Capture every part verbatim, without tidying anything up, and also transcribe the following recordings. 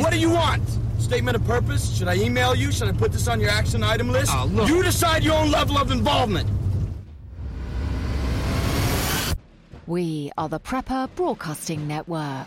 What do you want? Statement of purpose? Should I email you? Should I put this on your action item list? Oh, look. You decide your own level of involvement. We are the Prepper Broadcasting Network.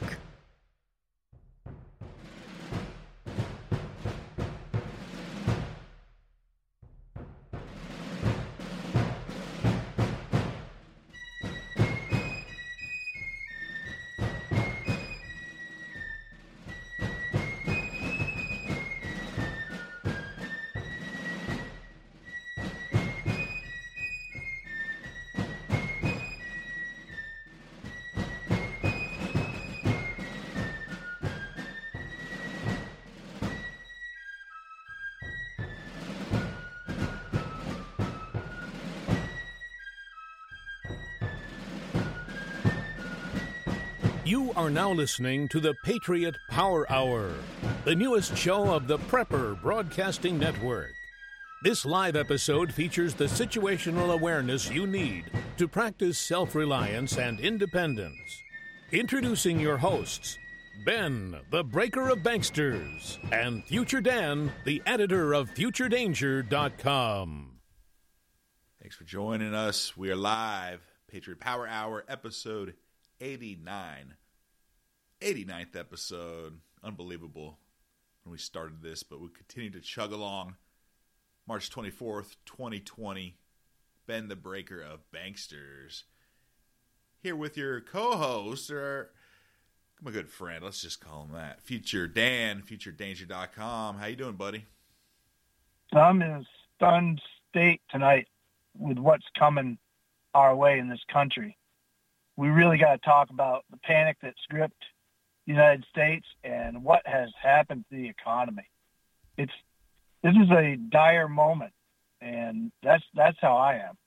You are now listening to the Patriot Power Hour, the newest show of the Prepper Broadcasting Network. This live episode features the situational awareness you need to practice self-reliance and independence. Introducing your hosts, Ben, the Breaker of Banksters, and Future Dan, the editor of Future Danger dot com. Thanks for joining us. We are live. Patriot Power Hour, episode eighty-nine. eighty-ninth episode. Unbelievable when we started this, but we continue to chug along. March twenty-fourth, twenty twenty. Ben, the Breaker of Banksters. Here with your co-host, or my good friend, let's just call him that, Future Dan, Future Danger dot com. How you doing, buddy? I'm in a stunned state tonight with what's coming our way in this country. We really got to talk about the panic that's gripped the United States and what has happened to the economy. It's this is a dire moment, and that's that's how I am.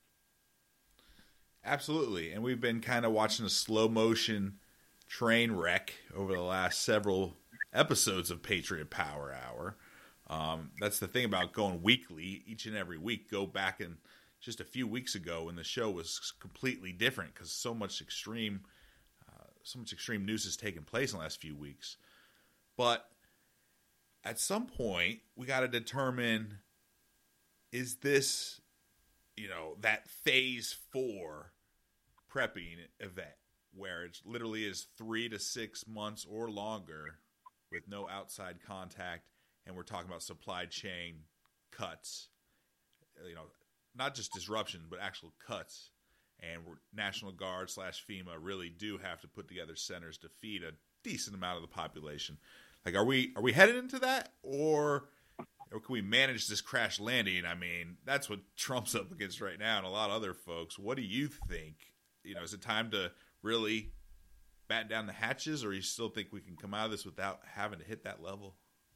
Absolutely, and we've been kind of watching a slow motion train wreck over the last several episodes of Patriot Power Hour. Um, that's the thing about going weekly, each and every week. Go back and just a few weeks ago when the show was completely different because so much extreme, uh, so much extreme news has taken place in the last few weeks. But at some point, we got to determine, is this, you know, that phase four prepping event where it literally is three to six months or longer with no outside contact, and we're talking about supply chain cuts, you know, not just disruption, but actual cuts. And we're, National Guard slash FEMA really do have to put together centers to feed a decent amount of the population. Like, are we are we headed into that, or, or can we manage this crash landing? I mean, that's what Trump's up against right now, and a lot of other folks. What do you think? You know, is it time to really batten down the hatches, or you still think we can come out of this without having to hit that level?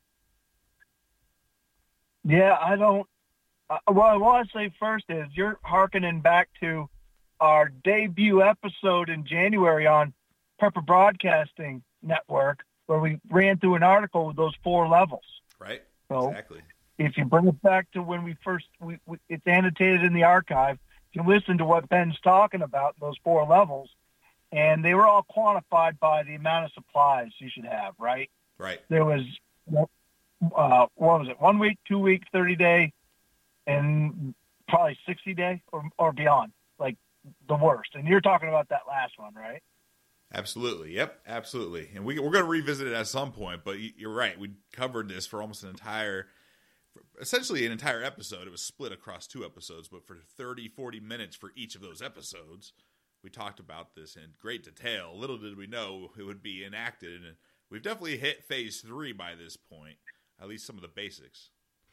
Yeah, I don't. Uh, what I want to say first is you're hearkening back to our debut episode in January on Prepper Broadcasting Network, where we ran through an article with those four levels. Right. So exactly. If you bring it back to when we first, we, we, it's annotated in the archive. You listen to what Ben's talking about, those four levels, and they were all quantified by the amount of supplies you should have, right? Right. There was, uh, what was it, one week, two week, thirty day, and probably sixty day or, or beyond, like the worst. And you're talking about that last one, right? Absolutely. Yep, absolutely. And we, we're going to revisit it at some point, but you're right. We covered this for almost an entire, essentially an entire episode. It was split across two episodes, but for thirty, forty minutes for each of those episodes, we talked about this in great detail. Little did we know it would be enacted, and we've definitely hit phase three by this point, at least some of the basics.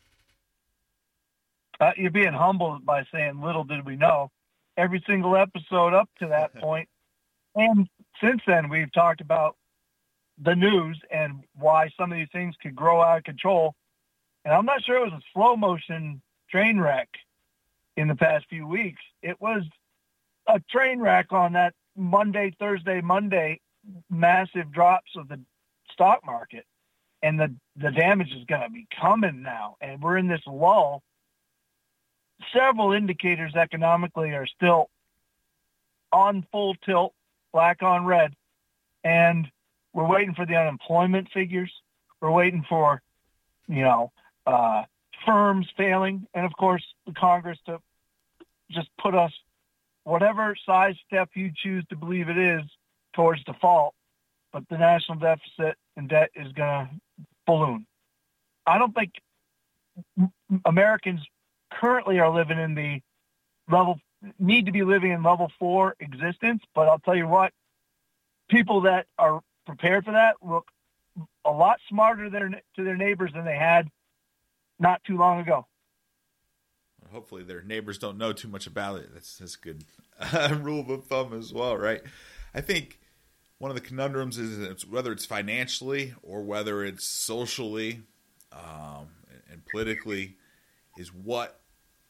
Uh, you're being humbled by saying little did we know. Every single episode up to that point, and since then, we've talked about the news and why some of these things could grow out of control. And I'm not sure it was a slow motion train wreck in the past few weeks. It was a train wreck on that Monday, Thursday, Monday, massive drops of the stock market. And the, the damage is going to be coming now. And we're in this lull. Several indicators economically are still on full tilt, black on red, and we're waiting for the unemployment figures. We're waiting for, you know, uh, firms failing, and of course the Congress to just put us whatever size step you choose to believe it is towards default. But the national deficit and debt is going to balloon. I don't think Americans currently are living in the level, need to be living in level four existence. But I'll tell you what, people that are prepared for that look a lot smarter to their, to their neighbors than they had not too long ago. Hopefully their neighbors don't know too much about it. That's, that's a good uh, rule of thumb as well, right? I think one of the conundrums is it's, whether it's financially or whether it's socially um, and politically, is what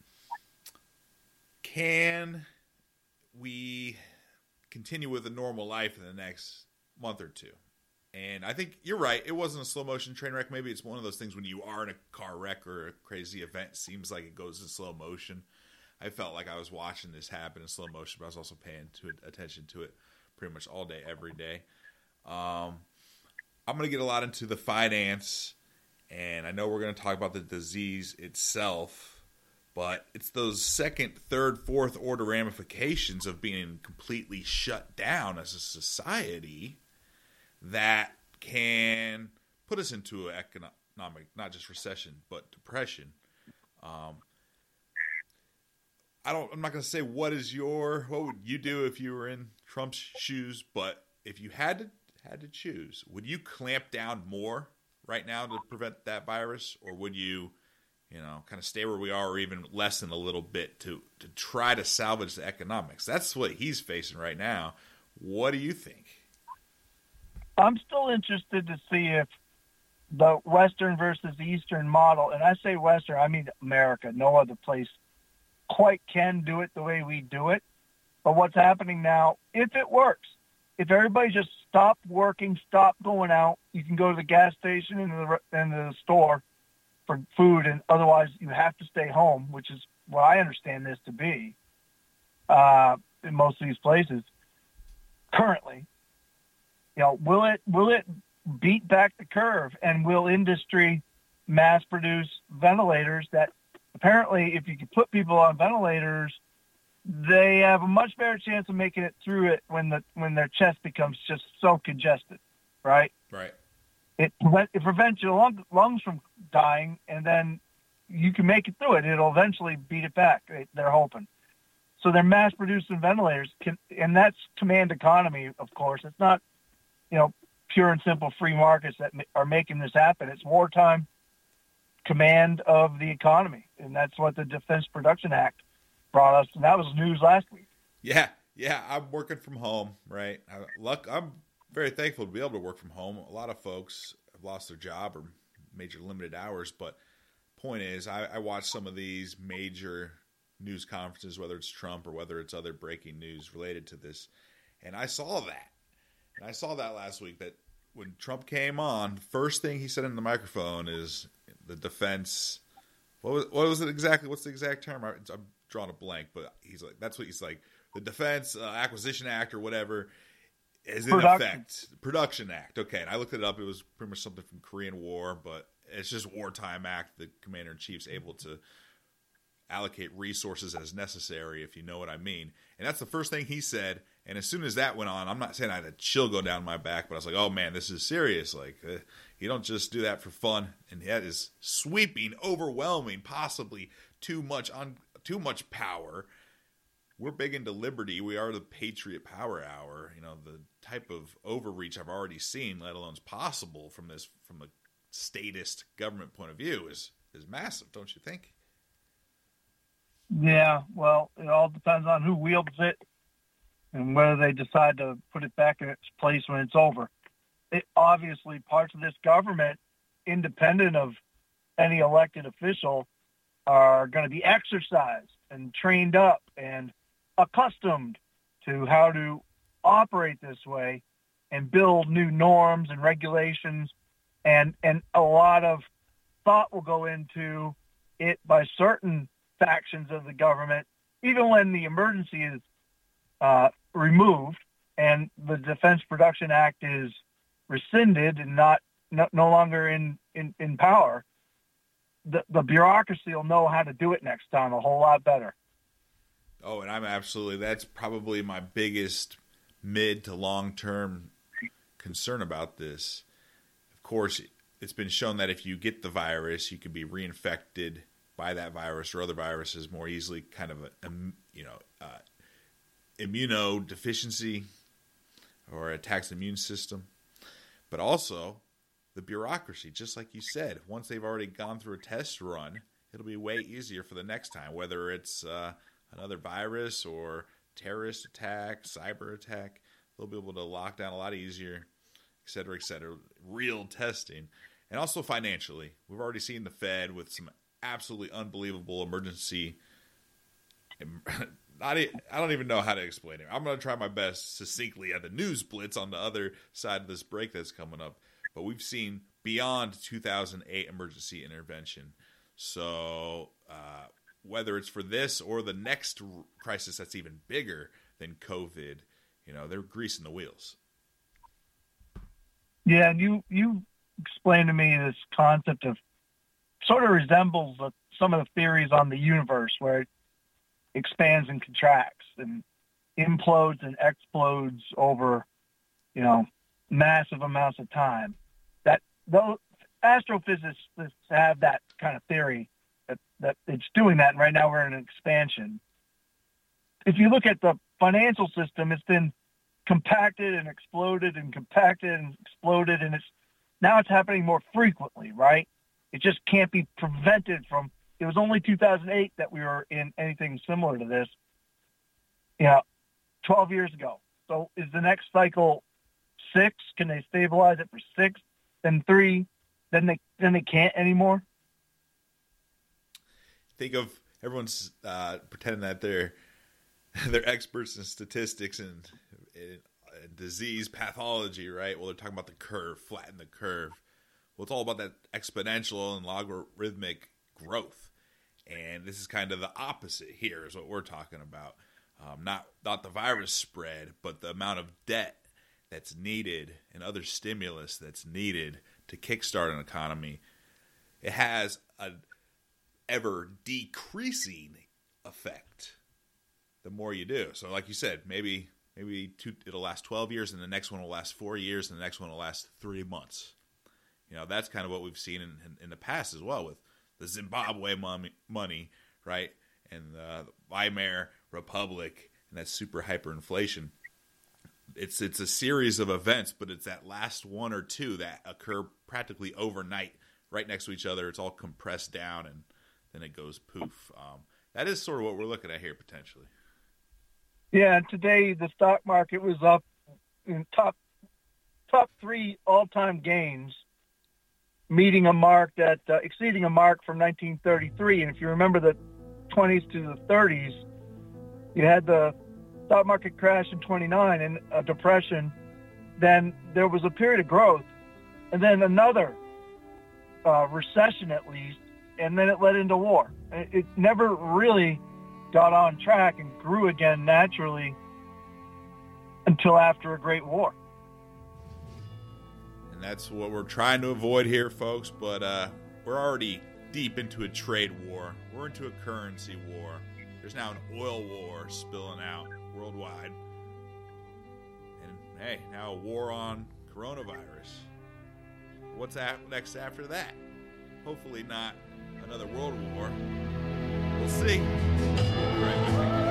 can we continue with a normal life in the next month or two? And I think you're right. It wasn't a slow motion train wreck. Maybe it's one of those things when you are in a car wreck or a crazy event, it seems like it goes in slow motion. I felt like I was watching this happen in slow motion, but I was also paying to it, attention to it pretty much all day, every day. Um, I'm going to get a lot into the finance, and I know we're going to talk about the disease itself, but it's those second, third, fourth order ramifications of being completely shut down as a society that can put us into an economic, not just recession, but depression. Um, I don't, I'm not going to say what is your, what would you do if you were in Trump's shoes, but if you had to, had to choose, would you clamp down more right now to prevent that virus, or would you, you know, kind of stay where we are or even lessen a little bit to, to try to salvage the economics? That's what he's facing right now. What do you think? I'm still interested to see if the Western versus Eastern model, and I say Western, I mean America, no other place quite can do it the way we do it. But what's happening now, if it works, if everybody just stopped working, stopped going out, you can go to the gas station and the, and the store for food, and otherwise you have to stay home, which is what I understand this to be uh, in most of these places currently. You know, will it will it beat back the curve, and will industry mass produce ventilators that apparently, if you can put people on ventilators, they have a much better chance of making it through it when the when their chest becomes just so congested, right? Right. It it prevents your lung, lungs from dying, and then you can make it through it. It'll eventually beat it back. They're hoping. So they're mass producing ventilators, can, and that's command economy, of course. It's not, you know, pure and simple free markets that are making this happen. It's wartime command of the economy, and that's what the Defense Production Act brought us, and that was news last week. Yeah, yeah, I'm working from home, right? I, luck, I'm very thankful to be able to work from home. A lot of folks have lost their job or major limited hours, but point is, I, I watch some of these major news conferences, whether it's Trump or whether it's other breaking news related to this, and I saw that. And I saw that last week, that when Trump came on, first thing he said in the microphone is the defense. What was, what was it exactly? What's the exact term? I, I'm drawing a blank, but he's like, that's what he's like. The Defense uh, Acquisition Act or whatever is in Production. effect. Production Act. Okay. And I looked it up. It was pretty much something from Korean War, but it's just wartime act. The commander in chief's able to allocate resources as necessary, if you know what I mean. And that's the first thing he said. And as soon as that went on, I'm not saying I had a chill go down my back, but I was like, oh man, this is serious. Like, uh, you don't just do that for fun. And that is sweeping, overwhelming, possibly too much on too much power. We're big into liberty. We are the Patriot Power Hour. You know, the type of overreach I've already seen, let alone is possible from this, from a statist government point of view, is is massive, don't you think? Yeah, well, it all depends on who wields it and whether they decide to put it back in its place when it's over. It, obviously, parts of this government, independent of any elected official, are going to be exercised and trained up and accustomed to how to operate this way and build new norms and regulations, and, and a lot of thought will go into it by certain factions of the government, even when the emergency is uh, removed and the Defense Production Act is rescinded and not no, no longer in, in, in power, the, the bureaucracy will know how to do it next time a whole lot better. Oh, and I'm absolutely, that's probably my biggest mid to long-term concern about this. Of course, it's been shown that if you get the virus, you can be reinfected by that virus or other viruses more easily, kind of a, a you know, uh, immunodeficiency or attacks the immune system. But also the bureaucracy, just like you said, once they've already gone through a test run, it'll be way easier for the next time, whether it's uh, another virus or terrorist attack, cyber attack. They'll be able to lock down a lot easier, et cetera, et cetera. Real testing. And also financially. We've already seen the Fed with some absolutely unbelievable emergency. Not, I don't even know how to explain it. I'm going to try my best succinctly at the news blitz on the other side of this break that's coming up. But we've seen beyond two thousand eight emergency intervention. So uh, whether it's for this or the next crisis that's even bigger than COVID, you know, they're greasing the wheels. Yeah, and you, you explained to me this concept of sort of resembles uh, some of the theories on the universe where it expands and contracts and implodes and explodes over, you know, massive amounts of time. That those astrophysicists have that kind of theory that, that it's doing that, and right now we're in an expansion. If you look at the financial system, it's been compacted and exploded and compacted and exploded, and it's now it's happening more frequently, right? It just can't be prevented from. It was only two thousand eight that we were in anything similar to this, you know, twelve years ago. So is the next cycle six? Can they stabilize it for six? Then three? Then they then they can't anymore? Think of everyone's uh, pretending that they're they're experts in statistics and, and, and disease pathology, right? Well, they're talking about the curve, flatten the curve. Well, it's all about that exponential and logarithmic growth. And this is kind of the opposite here is what we're talking about. Um, not not the virus spread, but the amount of debt that's needed and other stimulus that's needed to kickstart an economy. It has an ever decreasing effect the more you do. So like you said, maybe maybe two, it'll last twelve years and the next one will last four years and the next one will last three months. You know, that's kind of what we've seen in, in, in the past as well with the Zimbabwe money, money right, and the Weimar Republic and that super hyperinflation. It's it's a series of events, but it's that last one or two that occur practically overnight, right next to each other. It's all compressed down, and then it goes poof. Um, that is sort of what we're looking at here potentially. Yeah, today the stock market was up in top top three all-time gains, meeting a mark that uh, exceeding a mark from nineteen thirty-three. And if you remember the twenties to the thirties, you had the stock market crash in twenty-nine and a depression. Then there was a period of growth, and then another uh, recession at least, and then it led into war. It, it never really got on track and grew again naturally until after a great war. And that's what we're trying to avoid here, folks. But uh, we're already deep into a trade war. We're into a currency war. There's now an oil war spilling out worldwide. And, hey, now a war on coronavirus. What's next after that? Hopefully not another world war. We'll see. We'll be right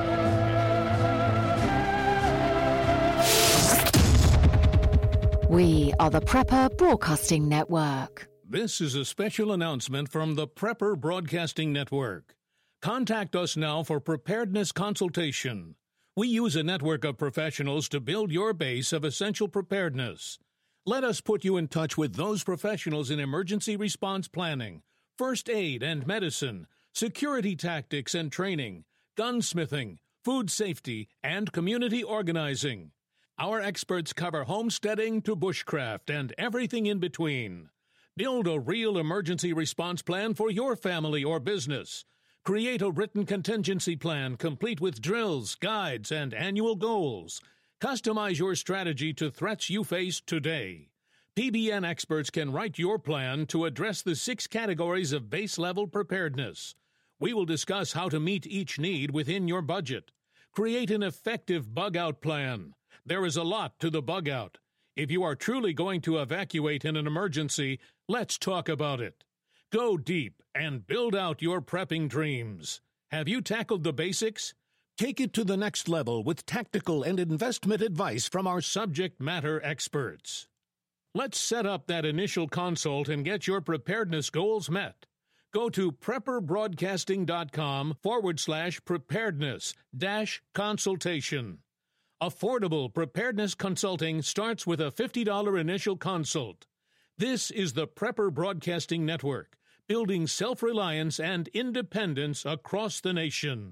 back. We are the Prepper Broadcasting Network. This is a special announcement from the Prepper Broadcasting Network. Contact us now for preparedness consultation. We use a network of professionals to build your base of essential preparedness. Let us put you in touch with those professionals in emergency response planning, first aid and medicine, security tactics and training, gunsmithing, food safety, and community organizing. Our experts cover homesteading to bushcraft and everything in between. Build a real emergency response plan for your family or business. Create a written contingency plan complete with drills, guides, and annual goals. Customize your strategy to threats you face today. P B N experts can write your plan to address the six categories of base-level preparedness. We will discuss how to meet each need within your budget. Create an effective bug-out plan. There is a lot to the bug-out. If you are truly going to evacuate in an emergency, let's talk about it. Go deep and build out your prepping dreams. Have you tackled the basics? Take it to the next level with tactical and investment advice from our subject matter experts. Let's set up that initial consult and get your preparedness goals met. Go to prepperbroadcasting.com forward slash preparedness dash consultation. Affordable preparedness consulting starts with a fifty dollars initial consult. This is the Prepper Broadcasting Network, building self-reliance and independence across the nation.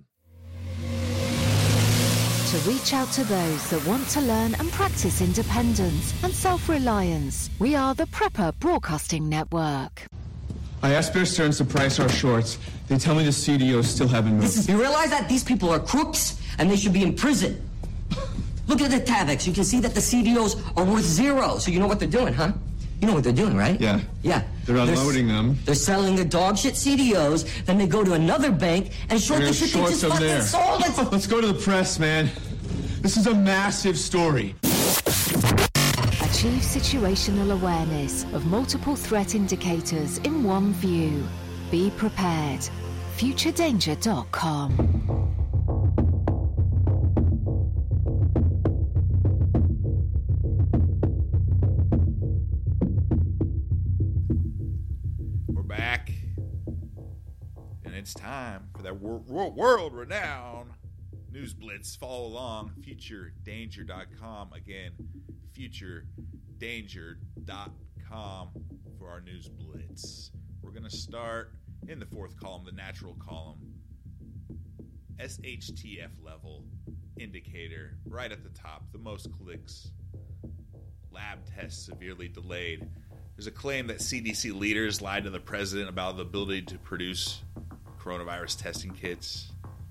To reach out to those that want to learn and practice independence and self-reliance, we are the Prepper Broadcasting Network. I asked Bear Stearns to price our shorts. They tell me the C D Os still haven't moved. Listen, you realize that these people are crooks and they should be in prison. Look at the Tavex. You can see that the C D Os are worth zero. So you know what they're doing, huh? You know what they're doing, right? Yeah. Yeah. They're unloading they're, them. They're selling the dog shit C D Os, then they go to another bank and short the shit they just fucking there. sold. Let's... Let's go to the press, man. This is a massive story. Achieve situational awareness of multiple threat indicators in one view. Be prepared. future danger dot com. We're back, and it's time for that wor- wor- world-renowned News Blitz. Follow along, future danger dot com. Again, future danger dot com for our News Blitz. We're going to start in the fourth column, the natural column. S H T F level indicator right at the top, the most clicks. Lab tests severely delayed. There's a claim that C D C leaders lied to the president about the ability to produce coronavirus testing kits.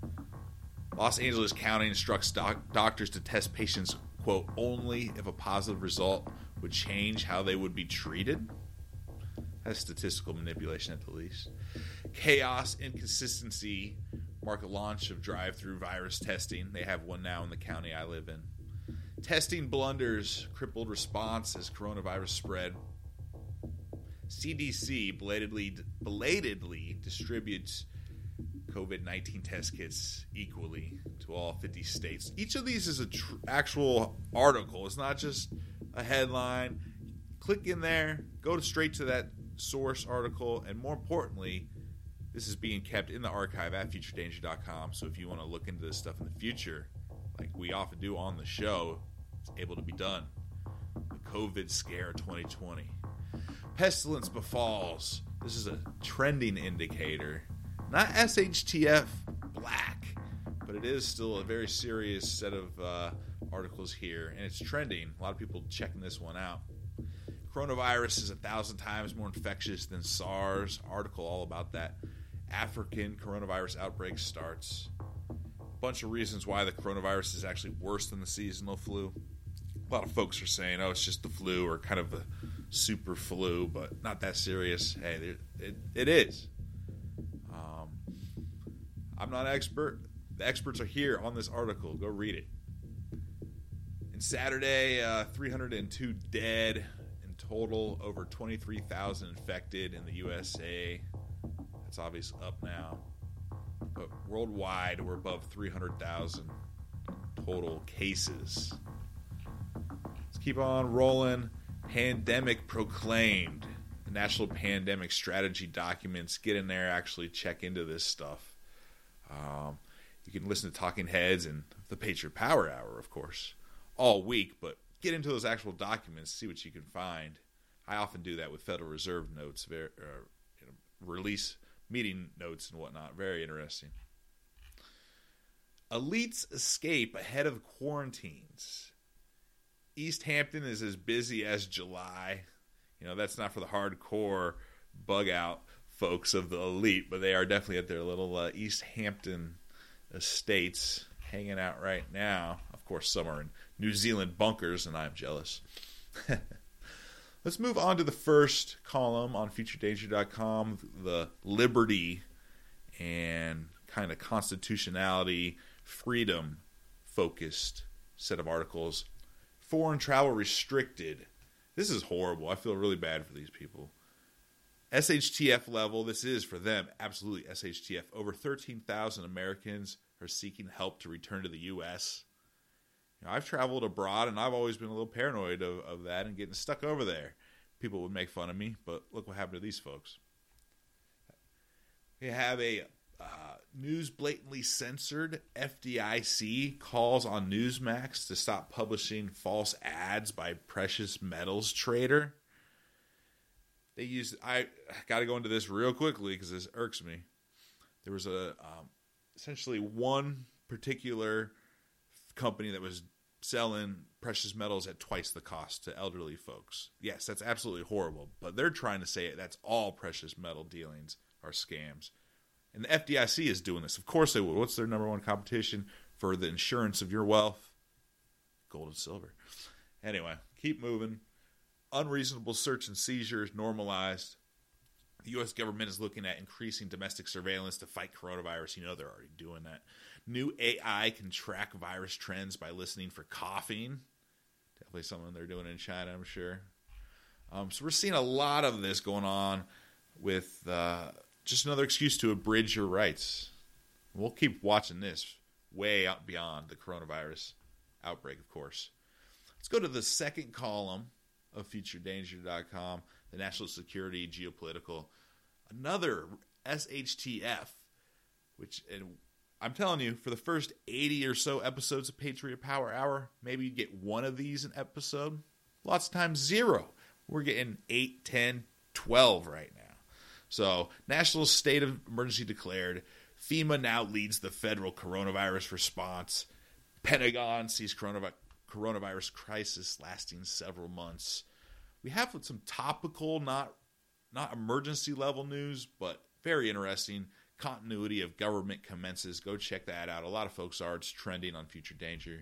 Los Angeles County instructs doc- doctors to test patients, quote, only if a positive result would change how they would be treated. That's statistical manipulation at the least. Chaos, inconsistency mark the launch of drive-through virus testing. They have one now in the county I live in. Testing blunders, crippled response as coronavirus spread. C D C belatedly, belatedly distributes COVID nineteen test kits equally to all fifty states. Each of these is an tr- actual article. It's not just a headline. Click in there, go straight to that source article, and more importantly, this is being kept in the archive at future danger dot com. So if you want to look into this stuff in the future, like we often do on the show, it's able to be done. The COVID scare twenty twenty. Pestilence befalls. This is a trending indicator. Not S H T F black, but it is still a very serious set of uh, articles here, and it's trending. A lot of people checking this one out. Coronavirus is a thousand times more infectious than SARS. Article all about that. African coronavirus outbreak starts. A bunch of reasons why the coronavirus is actually worse than the seasonal flu. A lot of folks are saying, oh, it's just the flu or kind of a super flu, but not that serious. Hey, it, it, it is. Um, I'm not an expert. The experts are here on this article. Go read it. And Saturday, uh, three hundred two dead in total, over twenty-three thousand infected in the U S A. That's obviously up now. But worldwide, we're above three hundred thousand total cases. Let's keep on rolling. Pandemic proclaimed. The National Pandemic Strategy documents. Get in there, actually check into this stuff. Um, you can listen to Talking Heads and the Patriot Power Hour, of course, all week, but get into those actual documents, see what you can find. I often do that with Federal Reserve notes, very, uh, you know, release meeting notes and whatnot. Very interesting. Elites escape ahead of quarantines. East Hampton is as busy as July. You know, that's not for the hardcore bug out folks of the elite, but they are definitely at their little uh, East Hampton estates hanging out right now. Of course, some are in New Zealand bunkers, and I'm jealous. Let's move on to the first column on future danger dot com, the liberty and kind of constitutionality, freedom-focused set of articles. Foreign travel restricted. This is horrible. I feel really bad for these people. S H T F level, this is for them, absolutely S H T F. Over thirteen thousand Americans are seeking help to return to the U S You know, I've traveled abroad, and I've always been a little paranoid of, of that and getting stuck over there. People would make fun of me, but look what happened to these folks. We have a uh, news blatantly censored. F D I C calls on Newsmax to stop publishing false ads by precious metals trader. They used, I got to go into this real quickly because this irks me. There was a um, essentially one particular company that was selling precious metals at twice the cost to elderly folks. Yes, that's absolutely horrible, but they're trying to say that's all precious metal dealings are scams. And the F D I C is doing this. Of course they would. What's their number one competition for the insurance of your wealth? Gold and silver. Anyway, keep moving. Unreasonable search and seizures normalized. The U S government is looking at increasing domestic surveillance to fight coronavirus. You know they're already doing that. New A I can track virus trends by listening for coughing. Definitely something they're doing in China, I'm sure. Um, so we're seeing a lot of this going on with uh, just another excuse to abridge your rights. We'll keep watching this way out beyond the coronavirus outbreak, of course. Let's go to the second column of future danger dot com, the national security geopolitical. Another S H T F, which, and I'm telling you, for the first eighty or so episodes of Patriot Power Hour, maybe you get one of these an episode. Lots of times, zero. We're getting eight, ten, twelve right now. So, national state of emergency declared. FEMA now leads the federal coronavirus response. Pentagon sees coronavirus coronavirus crisis lasting several months. We have some topical, not not emergency level news, but very interesting. Continuity of government commences. Go check that out. A lot of folks are. It's trending on Future Danger.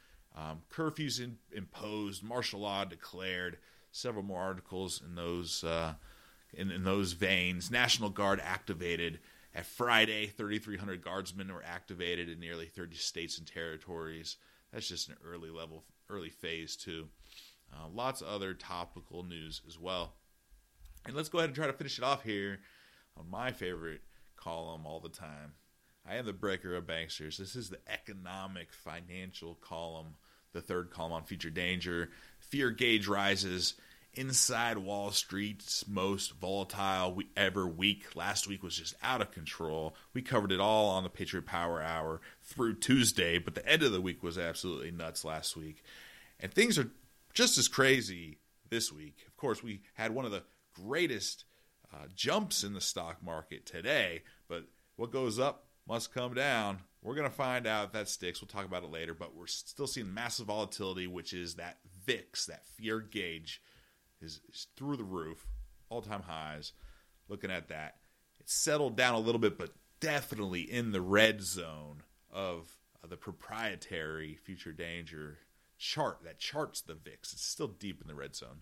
Um, curfews in, imposed. Martial law declared. Several more articles in those uh, in, in those veins. National Guard activated. At Friday, thirty-three hundred guardsmen were activated in nearly thirty states and territories. That's just an early level, early phase too. Uh, lots of other topical news as well. And let's go ahead and try to finish it off here on my favorite column all the time. I am the breaker of banksters. This is the economic financial column, the third column on Future Danger. Fear gauge rises. Inside Wall Street's most volatile ever week. Last week was just out of control. We covered it all on the Patriot Power Hour through Tuesday, but the end of the week was absolutely nuts last week. And things are just as crazy this week. Of course, we had one of the greatest uh, jumps in the stock market today, but what goes up must come down. We're going to find out if that sticks. We'll talk about it later, but we're still seeing massive volatility, which is that V I X, that fear gauge, is, is through the roof, all-time highs. Looking at that, it's settled down a little bit, but definitely in the red zone of uh, the proprietary Future Danger chart that charts the V I X. It's still deep in the red zone.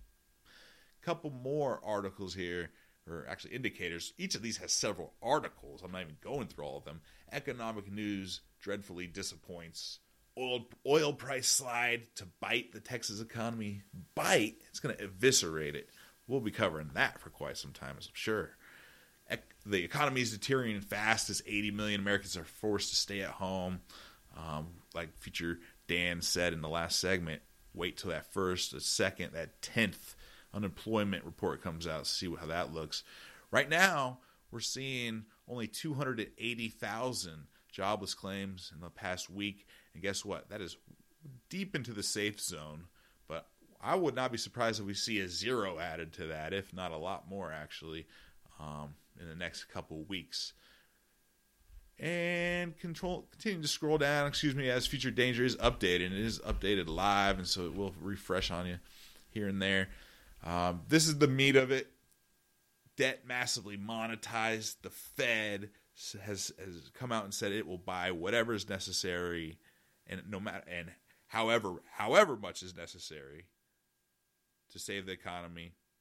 A couple more articles here, or actually indicators. Each of these has several articles. I'm not even going through all of them. Economic news dreadfully disappoints. Oil oil price slide to bite the Texas economy. Bite? It's going to eviscerate it. We'll be covering that for quite some time, as I'm sure. Ec- the economy is deteriorating fast as eighty million Americans are forced to stay at home. Um, like Future Dan said in the last segment, wait till that first, the second, that tenth unemployment report comes out, see how that looks. Right now, we're seeing only two hundred eighty thousand jobless claims in the past week. And guess what? That is deep into the safe zone. But I would not be surprised if we see a zero added to that, if not a lot more, actually, um, in the next couple of weeks. And control, continue to scroll down, excuse me, as Future Danger is updated. It is updated live, and so it will refresh on you here and there. Um, this is the meat of it. Debt massively monetized. The Fed has has come out and said it will buy whatever is necessary, and no matter and however however much is necessary to save the economy.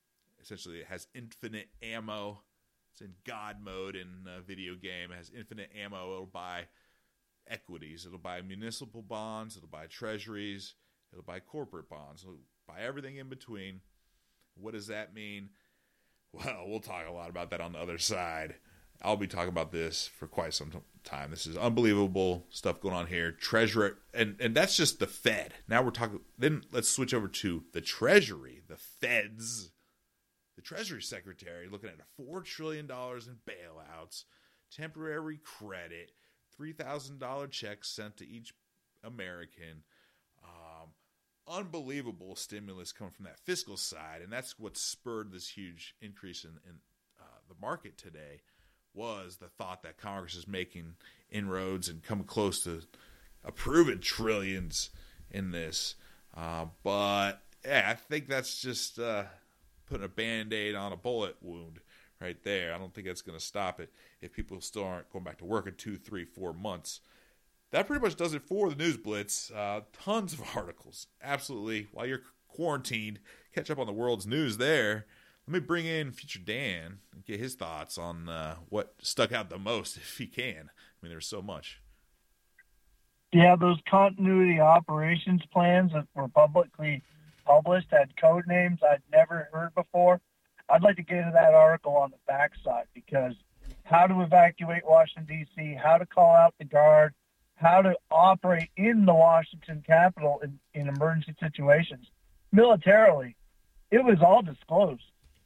essentially it has infinite ammo. It's in God mode in a video game. It has infinite ammo. It'll buy equities. It'll buy municipal bonds. It'll buy treasuries. It'll buy corporate bonds. It'll buy everything in between. What does that mean? Well, we'll talk a lot about that on the other side. I'll be talking about this for quite some time. This is unbelievable stuff going on here. Treasury, and, and that's just the Fed. Now we're talking, then let's switch over to the Treasury, the Feds. The Treasury Secretary looking at four trillion dollars in bailouts, temporary credit, three thousand dollars checks sent to each American. Um, unbelievable stimulus coming from that fiscal side, and that's what spurred this huge increase in, in uh, the market today, was the thought that Congress is making inroads and coming close to approving trillions in this. Uh, but, yeah, I think that's just uh, putting a Band-Aid on a bullet wound right there. I don't think that's going to stop it if people still aren't going back to work in two, three, four months. That pretty much does it for the News Blitz. Uh, tons of articles. Absolutely. While you're quarantined, catch up on the world's news there. Let me bring in Future Dan and get his thoughts on uh, what stuck out the most, if he can. I mean, there's so much. Yeah, those continuity operations plans that were publicly published had code names I'd never heard before. I'd like to get into that article on the backside, because how to evacuate Washington, D C, how to call out the guard, how to operate in the Washington Capitol in, in emergency situations. Militarily, it was all disclosed.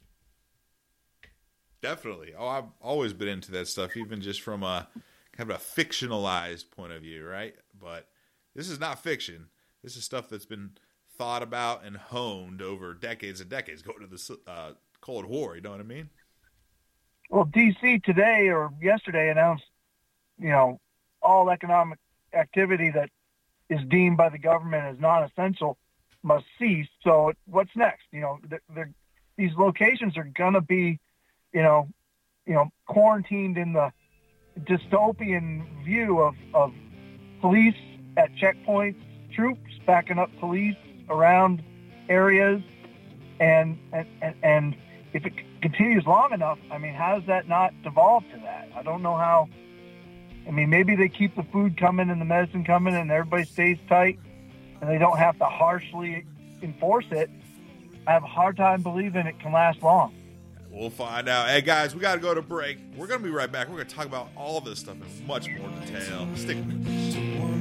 Definitely. Oh, I've always been into that stuff, even just from a kind of a fictionalized point of view, right? But this is not fiction. This is stuff that's been thought about and honed over decades and decades, going to the uh, Cold War, you know what I mean? Well, D C today or yesterday announced, you know, all economic activity that is deemed by the government as non-essential must cease. So what's next? You know, they're, they're, these locations are going to be, you know, you know, quarantined in the dystopian view of, of police at checkpoints, troops backing up police around areas, and and and, and if it continues long enough, I mean, how does that not devolve to that? I don't know how. I mean, maybe they keep the food coming and the medicine coming and everybody stays tight and they don't have to harshly enforce it. I have a hard time believing it can last long. We'll find out. Hey, guys, we got to go to break. We're going to be right back. We're going to talk about all this stuff in much more detail. Stick with me.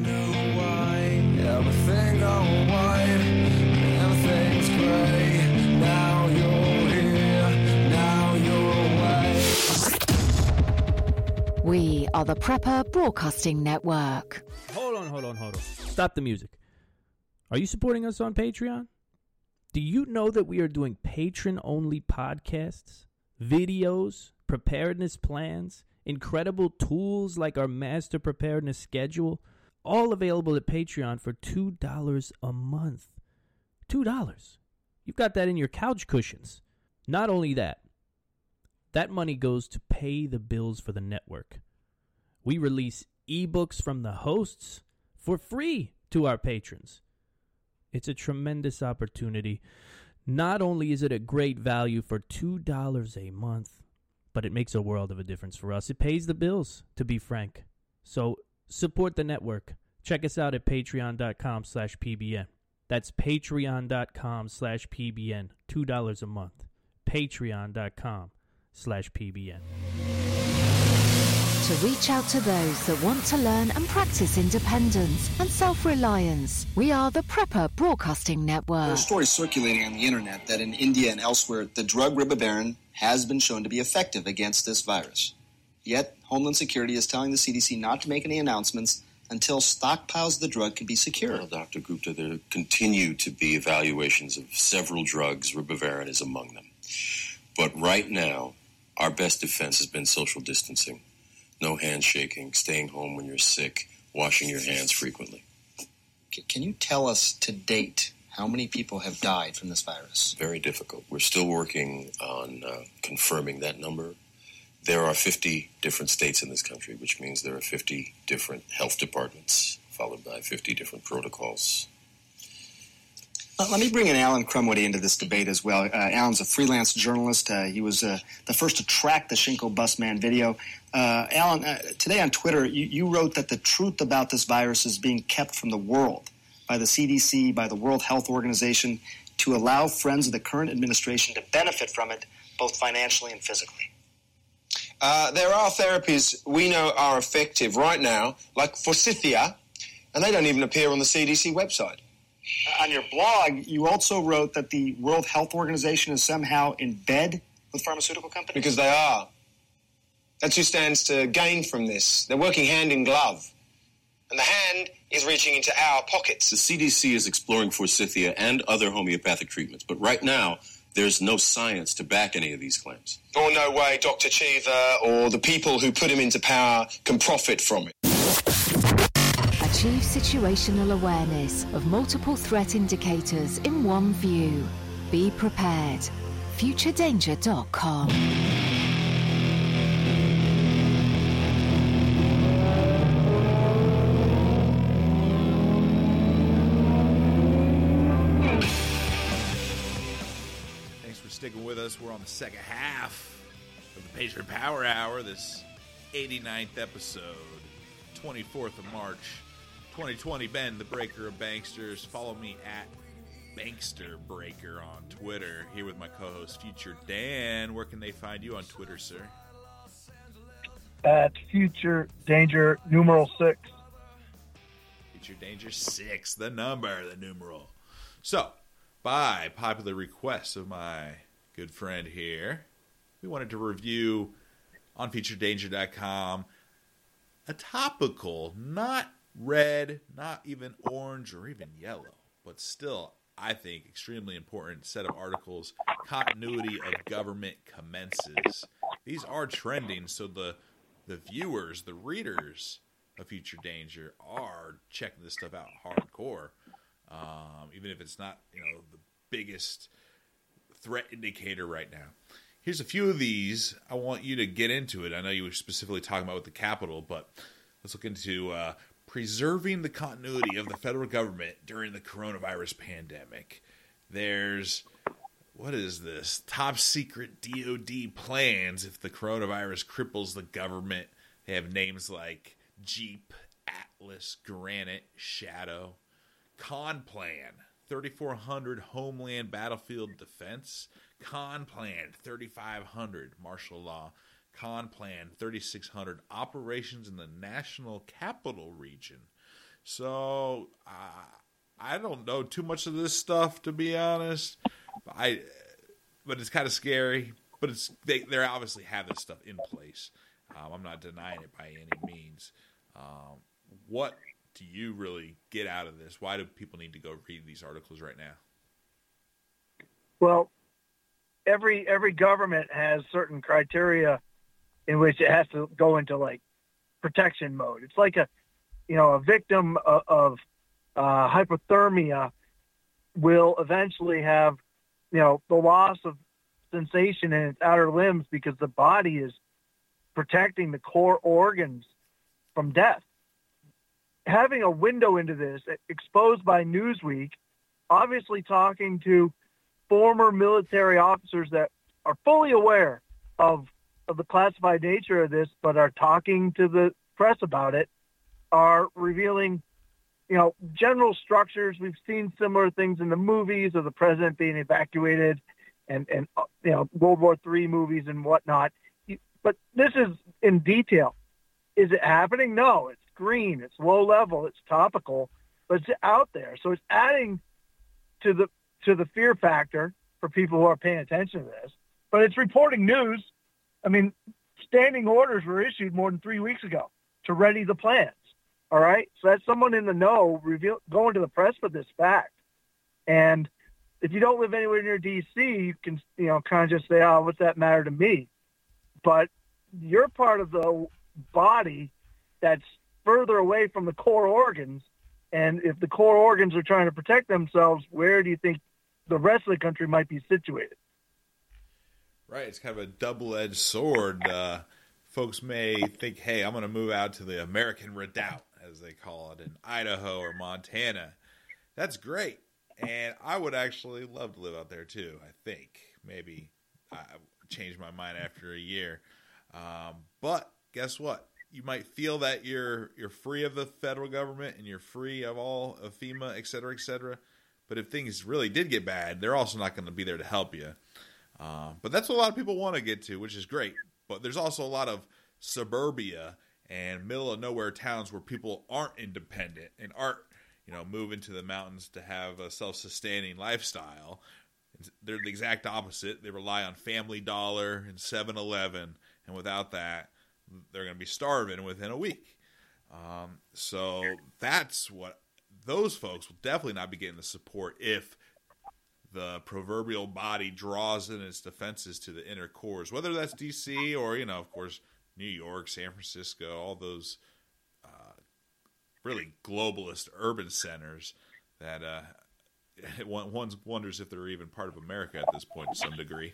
Everything going white, everything's gray. Now you're here, now you're away. We are the Prepper Broadcasting Network. Hold on, hold on, hold on. Stop the music. Are you supporting us on Patreon? Do you know that we are doing patron-only podcasts, videos, preparedness plans, incredible tools like our master preparedness schedule, all available at Patreon for two dollars a month? two dollars. You've got that in your couch cushions. Not only that, that money goes to pay the bills for the network. We release ebooks from the hosts for free to our patrons. It's a tremendous opportunity. Not only is it a great value for two dollars a month, but it makes a world of a difference for us. It pays the bills, to be frank. So support the network. Check us out at patreon.com slash PBN. That's patreon.com slash PBN. two dollars a month. Patreon.com slash PBN. To reach out to those that want to learn and practice independence and self-reliance, we are the Prepper Broadcasting Network. There are stories circulating on the internet that in India and elsewhere, the drug ribavirin has been shown to be effective against this virus. Yet, Homeland Security is telling the C D C not to make any announcements until stockpiles of the drug can be secured. Well, Doctor Gupta, there continue to be evaluations of several drugs. Ribavirin is among them. But right now, our best defense has been social distancing. No handshaking, staying home when you're sick, washing your hands frequently. C- can you tell us to date how many people have died from this virus? Very difficult. We're still working on uh, confirming that number. There are fifty different states in this country, which means there are fifty different health departments, followed by fifty different protocols. Uh, let me bring in Alan Crumwoody into this debate as well. Uh, Alan's a freelance journalist. Uh, he was uh, the first to track the Shinko Busman video. Uh, Alan, uh, today on Twitter, you, you wrote that the truth about this virus is being kept from the world by the C D C, by the World Health Organization, to allow friends of the current administration to benefit from it, both financially and physically. Uh, there are therapies we know are effective right now, like Forsythia, and they don't even appear on the C D C website. Uh, on your blog, you also wrote that the World Health Organization is somehow in bed with pharmaceutical companies. Because they are. That's who stands to gain from this. They're working hand in glove. And the hand is reaching into our pockets. The C D C is exploring Forsythia and other homeopathic treatments, but right now, there's no science to back any of these claims. Or no way Doctor Cheever or the people who put him into power can profit from it. Achieve situational awareness of multiple threat indicators in one view. Be prepared. future danger dot com. Sticking with us. We're on the second half of the Patriot Power Hour, this eighty-ninth episode, twenty-fourth of March, twenty twenty. Ben, the breaker of banksters. Follow me at Bankster Breaker on Twitter. Here with my co-host, Future Dan. Where can they find you on Twitter, sir? At Future Danger numeral six. Future Danger six, the number, the numeral. So, by popular request of my good friend here, we wanted to review on feature danger dot com a topical, not red, not even orange or even yellow, but still, I think, extremely important set of articles. Continuity of government commences. These are trending, so the the viewers, the readers of Future Danger are checking this stuff out hardcore. Um, even if it's not, you know, the biggest threat indicator right now. Here's a few of these. I want you to get into it. I know you were specifically talking about with the Capitol, but let's look into uh, preserving the continuity of the federal government during the coronavirus pandemic. There's, what is this? Top secret D O D plans if the coronavirus cripples the government. They have names like Jeep, Atlas, Granite, Shadow. Con Plan, thirty-four hundred Homeland Battlefield Defense. Con Plan, thirty-five hundred Martial Law. Con Plan, thirty-six hundred Operations in the National Capital Region. So, uh, I don't know too much of this stuff, to be honest. I, but it's kind of scary. But it's they they obviously have this stuff in place. Um, I'm not denying it by any means. Um, what do you really get out of this? Why do people need to go read these articles right now? Well, every every government has certain criteria in which it has to go into like protection mode. It's like a, you know, a victim of, of uh, hypothermia will eventually have, you know, the loss of sensation in its outer limbs because the body is protecting the core organs from death. Having a window into this exposed by Newsweek, obviously talking to former military officers that are fully aware of, of the classified nature of this, but are talking to the press about it, are revealing, you know, general structures. We've seen similar things in the movies of the president being evacuated and, and you know, World War Three movies and whatnot. But this is in detail. Is it happening? No, it's green, it's low level, it's topical, but it's out there. So it's adding to the to the fear factor for people who are paying attention to this. But it's reporting news. I mean, standing orders were issued more than three weeks ago to ready the plans. All right? So that's someone in the know reveal, going to the press with this fact. And if you don't live anywhere near D C, you can, you know, kind of just say, oh, what's that matter to me? But you're part of the body that's further away from the core organs, and if the core organs are trying to protect themselves, where do you think the rest of the country might be situated? Right, it's kind of a double-edged sword. Uh, folks may think, hey, I'm going to move out to the American Redoubt, as they call it, in Idaho or Montana. That's great. And I would actually love to live out there too. I think maybe I changed my mind after a year. Um, but guess what? You might feel that you're you're free of the federal government and you're free of all of FEMA, et cetera, et cetera. But if things really did get bad, they're also not going to be there to help you. Uh, but that's what a lot of people want to get to, which is great. But there's also a lot of suburbia and middle of nowhere towns where people aren't independent and aren't, you know, moving to the mountains to have a self-sustaining lifestyle. They're the exact opposite. They rely on Family Dollar and seven eleven, and without that, they're going to be starving within a week. Um, so that's what those folks will definitely not be getting the support if the proverbial body draws in its defenses to the inner cores, whether that's D C or, you know, of course, New York, San Francisco, all those uh, really globalist urban centers that uh, one wonders if they're even part of America at this point to some degree.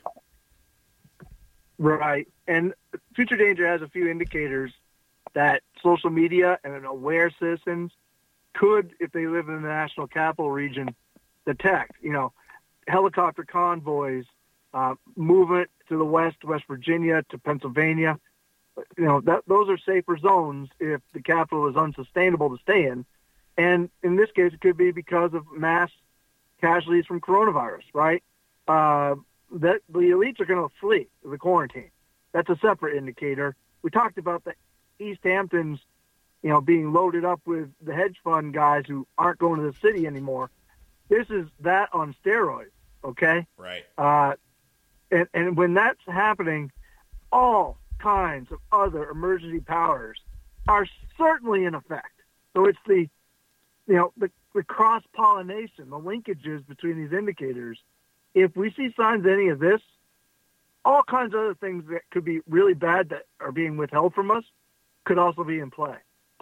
Right. And Future Danger has a few indicators that social media and aware citizens could, if they live in the national capital region, detect. You know, helicopter convoys, uh, movement to the west, West Virginia, to Pennsylvania. You know, that those are safer zones if the capital is unsustainable to stay in. And in this case, it could be because of mass casualties from coronavirus, right? Uh, that the elites are going to flee the quarantine. That's a separate indicator. We talked about the East Hamptons, you know, being loaded up with the hedge fund guys who aren't going to the city anymore. This is that on steroids, okay? Right. Uh, and, and when that's happening, all kinds of other emergency powers are certainly in effect. So it's the, you know, the, the cross-pollination, the linkages between these indicators. If we see signs of any of this, all kinds of other things that could be really bad that are being withheld from us could also be in play.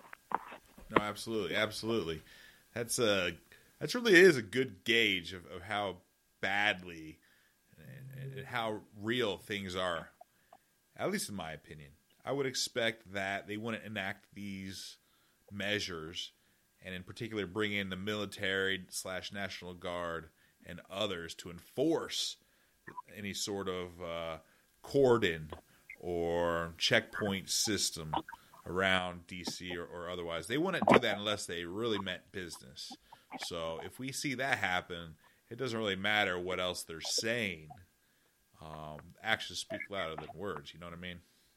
No, absolutely, absolutely. That's a that really is a good gauge of, of how badly and, and how real things are. At least in my opinion, I would expect that they wouldn't enact these measures, and in particular, bring in the military slash National Guard and others to enforce any sort of uh, cordon or checkpoint system around D C or, or otherwise. They wouldn't do that unless they really meant business. So if we see that happen, it doesn't really matter what else they're saying. Um, actions speak louder than words. You know what I mean?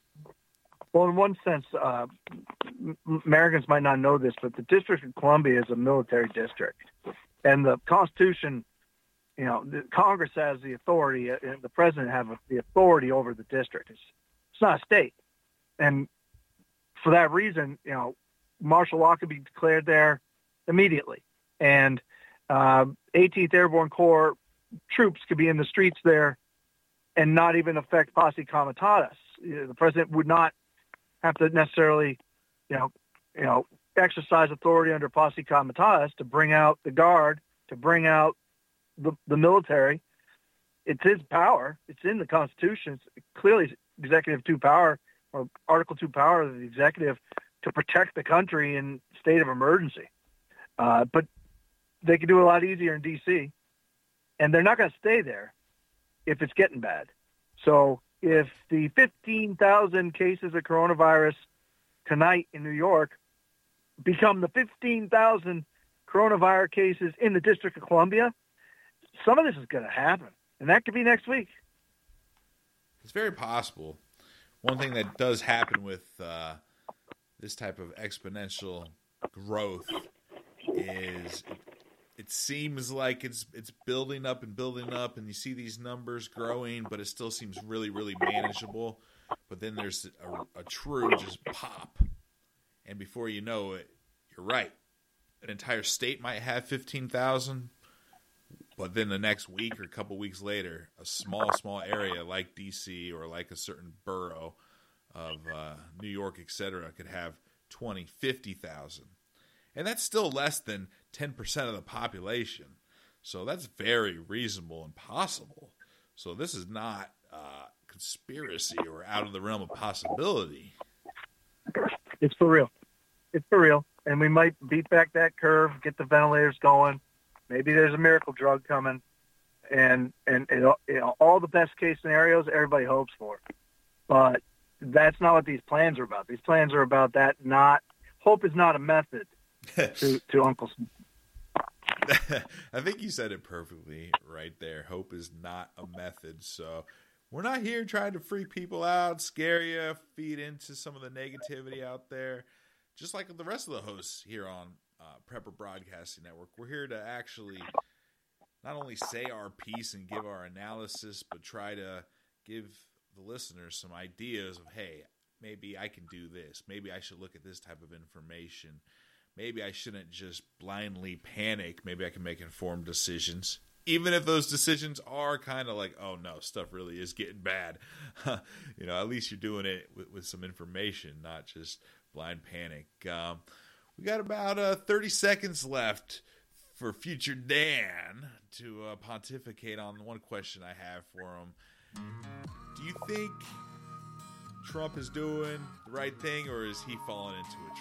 Well, in one sense, uh, Americans might not know this, but the District of Columbia is a military district. And the Constitution, you know, the Congress has the authority, and the president has the authority over the district. It's, it's not a state. And for that reason, you know, martial law could be declared there immediately. And uh, eighteenth Airborne Corps troops could be in the streets there and not even affect posse comitatus. You know, the president would not have to necessarily, you know, you know, exercise authority under posse comitatus to bring out the guard, to bring out the, the military. It's his power. It's in the Constitution. It's clearly executive two power or Article two power of the executive to protect the country in state of emergency. Uh, but they can do it a lot easier in D C, and they're not going to stay there if it's getting bad. So if the fifteen thousand cases of coronavirus tonight in New York become the fifteen thousand coronavirus cases in the District of Columbia, some of this is going to happen, and that could be next week. It's very possible. One thing that does happen with uh, this type of exponential growth is it, it seems like it's it's building up and building up, and you see these numbers growing, but it still seems really, really manageable. But then there's a, a true just pop, and before you know it, you're right. An entire state might have fifteen thousand, but then the next week or a couple weeks later, a small, small area like D C or like a certain borough of uh, New York, et cetera, could have twenty, fifty thousand. And that's still less than ten percent of the population. So that's very reasonable and possible. So this is not uh, conspiracy or out of the realm of possibility. It's for real. It's for real. And we might beat back that curve, get the ventilators going, Maybe there's a miracle drug coming, and and, and you know, all the best case scenarios everybody hopes for. But that's not what these plans are about. These plans are about that. Not hope is not a method to to Uncle Sam. I think you said it perfectly right there. Hope is not a method. So we're not here trying to freak people out, scare you, feed into some of the negativity out there. Just like the rest of the hosts here on uh, Prepper Broadcasting Network, we're here to actually not only say our piece and give our analysis, but try to give the listeners some ideas of, hey, maybe I can do this. Maybe I should look at this type of information. Maybe I shouldn't just blindly panic. Maybe I can make informed decisions. Even if those decisions are kind of like, oh no, stuff really is getting bad. You know, at least you're doing it with, with some information, not just blind panic. Um, we got about uh, thirty seconds left for future Dan to uh, pontificate on one question I have for him. Do you think Trump is doing the right thing, or is he falling into a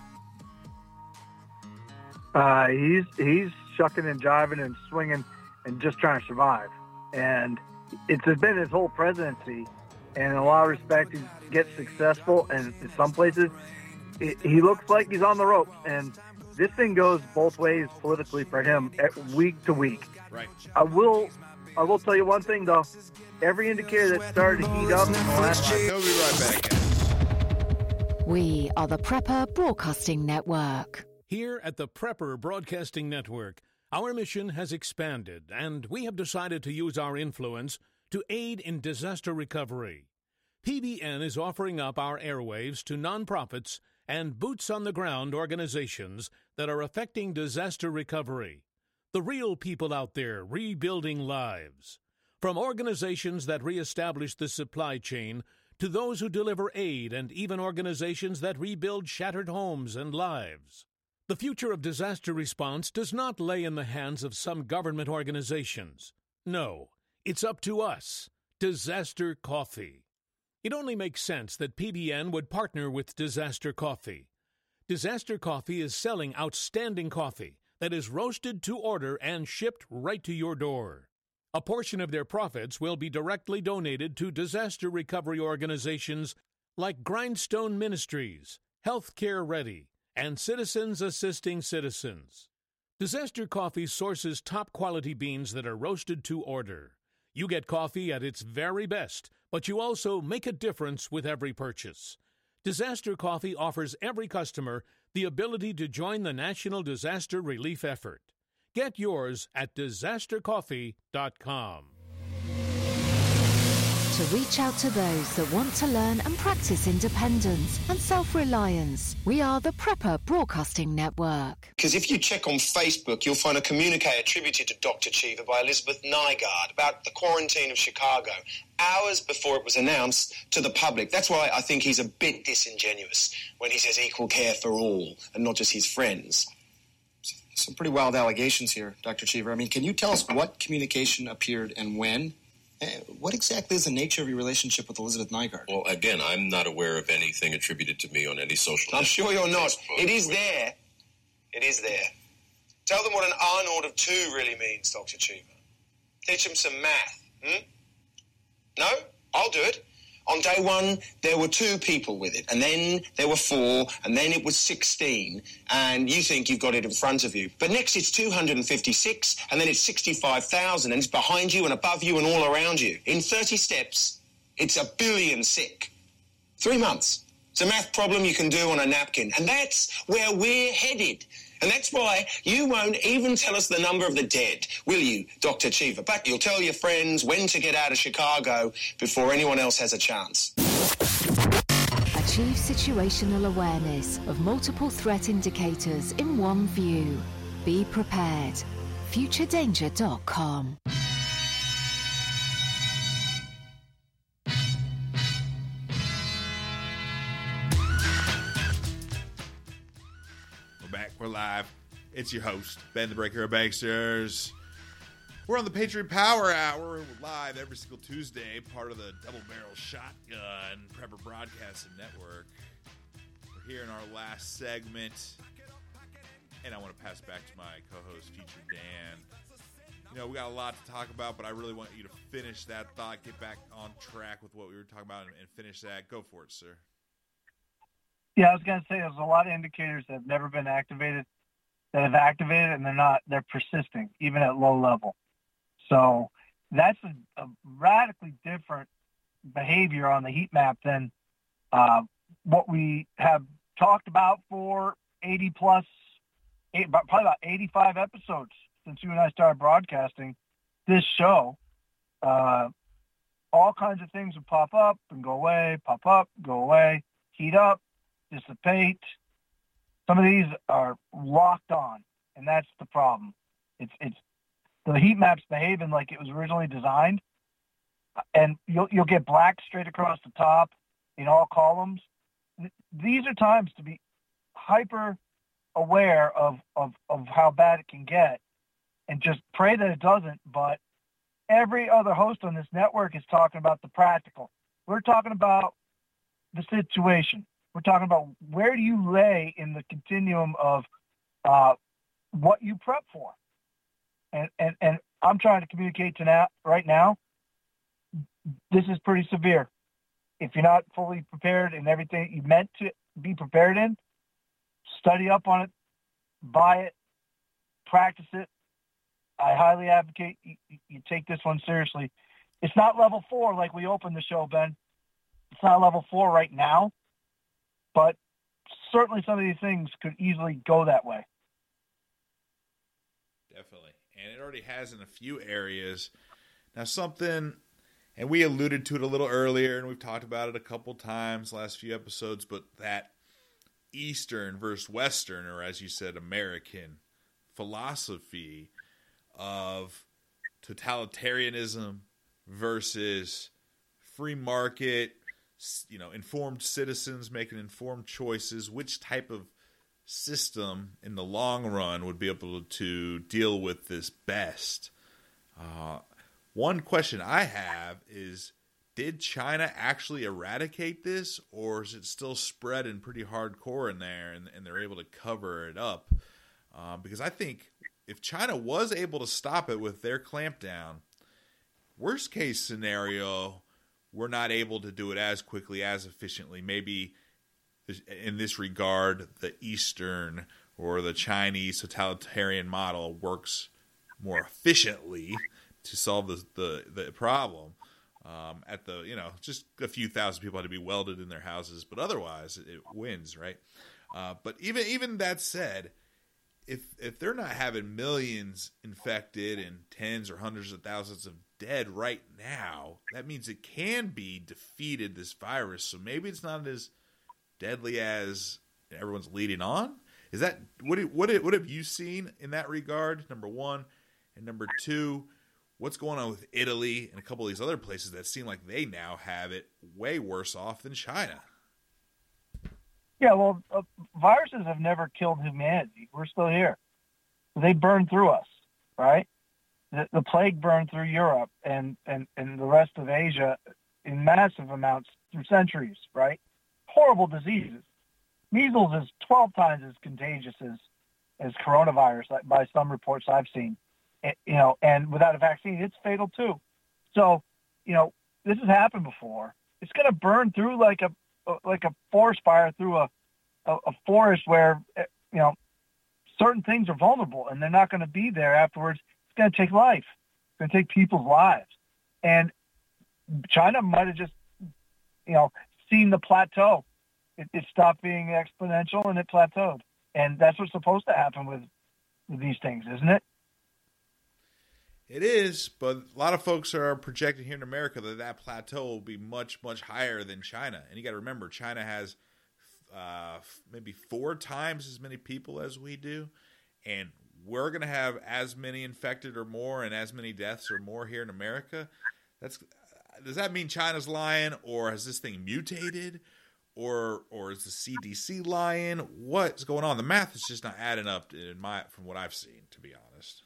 trap? Uh, he's he's shucking and jiving and swinging and just trying to survive. And it's been his whole presidency. And in a lot of respects, he gets successful. And in some places, it, he looks like he's on the ropes. And this thing goes both ways politically for him week to week. Right. I will I will tell you one thing, though. Every indicator that started to heat up in the last We'll be right back. We are the Prepper Broadcasting Network. Here at the Prepper Broadcasting Network, our mission has expanded, and we have decided to use our influence to aid in disaster recovery. P B N is offering up our airwaves to nonprofits and boots-on-the-ground organizations that are affecting disaster recovery. The real people out there rebuilding lives. From organizations that reestablish the supply chain to those who deliver aid and even organizations that rebuild shattered homes and lives. The future of disaster response does not lay in the hands of some government organizations. No, it's up to us, Disaster Coffee. It only makes sense that P B N would partner with Disaster Coffee. Disaster Coffee is selling outstanding coffee that is roasted to order and shipped right to your door. A portion of their profits will be directly donated to disaster recovery organizations like Grindstone Ministries, Healthcare Ready, and Citizens Assisting Citizens. Disaster Coffee sources top-quality beans that are roasted to order. You get coffee at its very best, but you also make a difference with every purchase. Disaster Coffee offers every customer the ability to join the national disaster relief effort. Get yours at disaster coffee dot com. To reach out to those that want to learn and practice independence and self-reliance, we are the Prepper Broadcasting Network. Because if you check on Facebook, you'll find a communique attributed to Doctor Cheever by Elizabeth Nygaard about the quarantine of Chicago, hours before it was announced to the public. That's why I think he's a bit disingenuous when he says equal care for all and not just his friends. Some pretty wild allegations here, Doctor Cheever. I mean, can you tell us what communication appeared and when? Uh, what exactly is the nature of your relationship with Elizabeth Nygaard? Well, again, I'm not aware of anything attributed to me on any social I'm network. sure you're not. It is there. It is there. Tell them what an Arnold of two really means, Doctor Cheever. Teach them some math. Hmm? No? I'll do it. On day one, there were two people with it, and then there were four, and then it was sixteen, and you think you've got it in front of you. But next it's two hundred fifty-six, and then it's sixty-five thousand, and it's behind you and above you and all around you. In thirty steps, it's a billion sick. Three months. It's a math problem you can do on a napkin, and that's where we're headed. And that's why you won't even tell us the number of the dead, will you, Doctor Cheever? But you'll tell your friends when to get out of Chicago before anyone else has a chance. Achieve situational awareness of multiple threat indicators in one view. Be prepared. future danger dot com. We're live. It's your host, Ben the Breaker of Banksters. We're on the Patriot Power Hour. We're live every single Tuesday, part of the Double Barrel Shotgun Prepper Broadcasting Network. We're here in our last segment. and I want to pass back to my co-host, Future Dan. You know, we got a lot to talk about, but I really want you to finish that thought, get back on track with what we were talking about, and, and finish that. Go for it, sir. Yeah, I was going to say there's a lot of indicators that have never been activated, that have activated, and they're not, they're persisting, even at low level. So that's a, a radically different behavior on the heat map than uh, what we have talked about for eighty plus, eight, probably about eighty-five episodes since you and I started broadcasting this show. Uh, all kinds of things would pop up and go away, pop up, go away, heat up, dissipate. Some of these are locked on, and that's the problem. It's it's the heat map's behaving like it was originally designed, and you'll you'll get black straight across the top in all columns. These are times to be hyper aware of, of, of how bad it can get, and just pray that it doesn't. But every other host on this network is talking about the practical. We're talking about the situation. We're talking about where do you lay in the continuum of uh, what you prep for. And, and, and I'm trying to communicate to now, right now, this is pretty severe. If you're not fully prepared in everything you meant to be prepared in, study up on it, buy it, practice it. I highly advocate you, you take this one seriously. It's not level four like we opened the show, Ben. It's not level four right now, but certainly some of these things could easily go that way. Definitely. And it already has in a few areas. Now something, and we alluded to it a little earlier, and we've talked about it a couple times last few episodes, but that Eastern versus Western, or as you said, American philosophy of totalitarianism versus free market, you know, informed citizens making informed choices, which type of system in the long run would be able to deal with this best. Uh, one question I have is, did China actually eradicate this, or is it still spreading pretty hardcore in there and, and they're able to cover it up? Uh, because I think if China was able to stop it with their clampdown, worst case scenario, we're not able to do it as quickly, as efficiently. Maybe in this regard, the Eastern or the Chinese totalitarian model works more efficiently to solve the the, the problem. Um, at the, you know, just a few thousand people had to be welded in their houses, but otherwise it, it wins, right? Uh, but even even that said, if if they're not having millions infected and tens or hundreds of thousands of dead right now, that means it can be defeated, this virus. So maybe it's not as deadly as everyone's leading on. Is that what? What? What have you seen in that regard? Number one, and number two, what's going on with Italy and a couple of these other places that seem like they now have it way worse off than China? Yeah, well, uh, viruses have never killed humanity. We're still here. They burned through us, right? The, the plague burned through Europe and, and, and the rest of Asia in massive amounts through centuries, right? Horrible diseases. Measles is twelve times as contagious as, as coronavirus, like by some reports I've seen. It, you know, and without a vaccine, it's fatal too. So, you know, this has happened before. It's going to burn through like a like a forest fire through a, a, a forest where, you know, certain things are vulnerable and they're not going to be there afterwards. It's going to take life. It's going to take people's lives. And China might have just, you know, seen the plateau. It, it stopped being exponential and it plateaued. And that's what's supposed to happen with, with these things, isn't it? It is, but a lot of folks are projecting here in America that that plateau will be much, much higher than China. And you got to remember, China has uh, maybe four times as many people as we do, and we're going to have as many infected or more and as many deaths or more here in America. That's does that mean China's lying, or has this thing mutated, or or is the C D C lying? What's going on? The math is just not adding up in my from what I've seen, to be honest.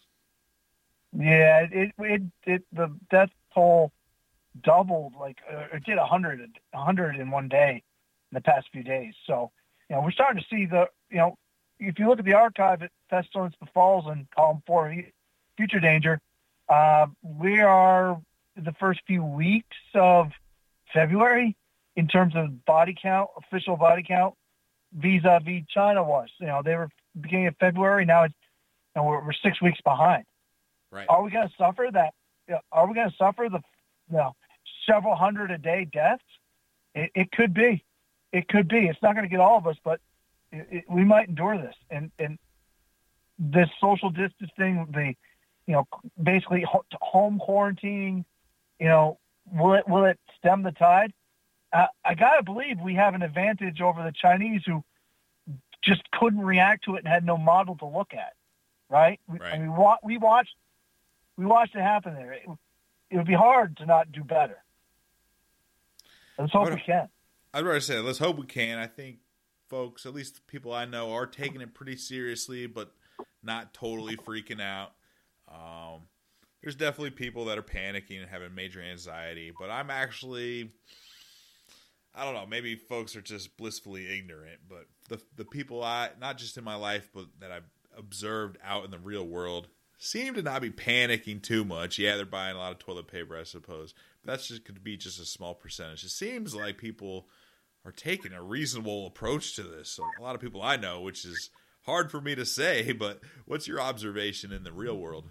Yeah, it, it, it, the death toll doubled, like, uh, it did a hundred, a hundred in one day in the past few days. So, you know, we're starting to see the, you know, if you look at the archive at Pestilence Befalls and column four, Future Danger, uh, we are the first few weeks of February in terms of body count, official body count, vis-a-vis China was. You know, they were beginning of February. Now it's, you know, we're, we're six weeks behind. Right. Are we going to suffer that? You know, are we going to suffer the, you know, several hundred a day deaths? It, it could be. It could be. It's not going to get all of us, but it, it, we might endure this. And and this social distancing, the, you know, basically ho- home quarantining, you know, will it will it stem the tide? Uh, I gotta believe we have an advantage over the Chinese who just couldn't react to it and had no model to look at. Right? We, right. And we wa- we watched we watched it happen there. It, it would be hard to not do better. Let's hope would, we can. I'd rather say let's hope we can. I think folks, at least the people I know, are taking it pretty seriously, but not totally freaking out. Um, there's definitely people that are panicking and having major anxiety, but I'm actually, I don't know, maybe folks are just blissfully ignorant, but the the people I, not just in my life, but that I've observed out in the real world, seem to not be panicking too much. Yeah, they're buying a lot of toilet paper, I suppose. But that's just could be just a small percentage. It seems like people are taking a reasonable approach to this. So a lot of people I know, which is hard for me to say, but what's your observation in the real world?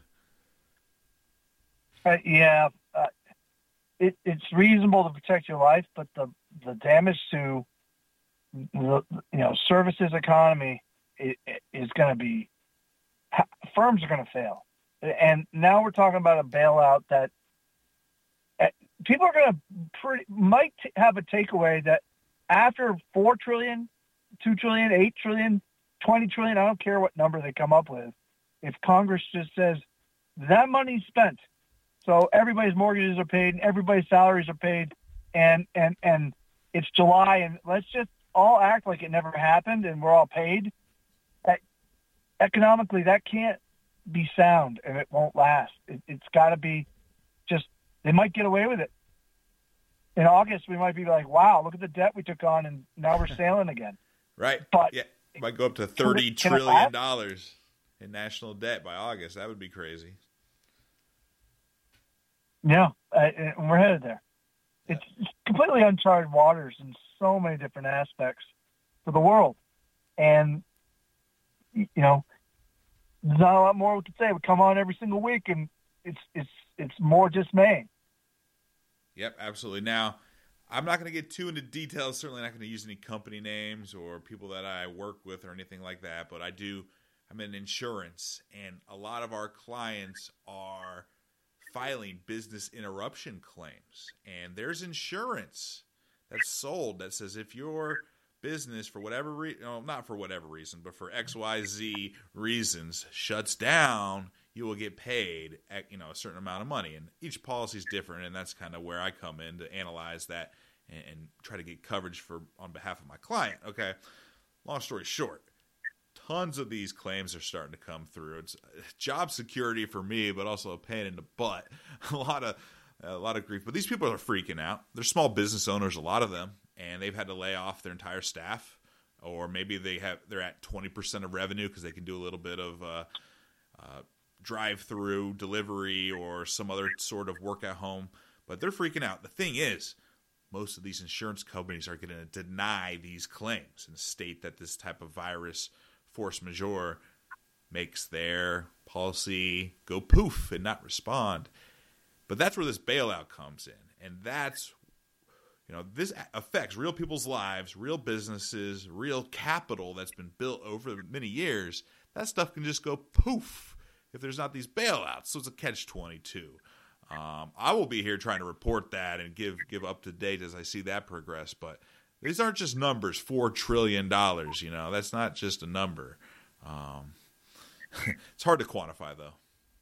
Uh, yeah, uh, it, it's reasonable to protect your life, but the the damage to the you know services economy is, is going to be, firms are going to fail, and now we're talking about a bailout that uh, people are going to pretty might t- have a takeaway that after four trillion, two trillion, eight trillion, twenty trillion, I don't care what number they come up with, if Congress just says that money's spent. So everybody's mortgages are paid and everybody's salaries are paid, and, and, and it's July, and let's just all act like it never happened and we're all paid. That, economically, that can't be sound and it won't last. It, it's got to be just, they might get away with it. In August, we might be like, wow, look at the debt we took on and now we're sailing again. Right. But yeah, it might go up to thirty trillion dollars in national debt by August. That would be crazy. Yeah, uh, and we're headed there. It's completely uncharted waters in so many different aspects for the world. And, you know, there's not a lot more we can say. We come on every single week, and it's it's it's more dismaying. Yep, absolutely. Now, I'm not going to get too into details. Certainly not going to use any company names or people that I work with or anything like that. But I do, I'm in insurance, and a lot of our clients are filing business interruption claims, and there's insurance that's sold that says if your business for whatever reason, no, not for whatever reason, but for X Y Z reasons shuts down, you will get paid at, you know, a certain amount of money. And each policy is different, and that's kind of where I come in to analyze that and, and try to get coverage for on behalf of my client. Okay, long story short, tons of these claims are starting to come through. It's job security for me, but also a pain in the butt. A lot of a lot of grief. But these people are freaking out. They're small business owners, a lot of them, and they've had to lay off their entire staff, or maybe they have they're at twenty percent of revenue because they can do a little bit of uh, uh, drive-through delivery or some other sort of work at home. But they're freaking out. The thing is, most of these insurance companies are going to deny these claims and state that this type of virus force majeure makes their policy go poof and not respond. But that's where this bailout comes in. And that's, you know, this affects real people's lives, real businesses, real capital that's been built over many years. That stuff can just go poof if there's not these bailouts. So it's a catch twenty-two. Um, I will be here trying to report that and give give up to date as I see that progress. But these aren't just numbers, four trillion dollars, you know. That's not just a number. Um, it's hard to quantify, though.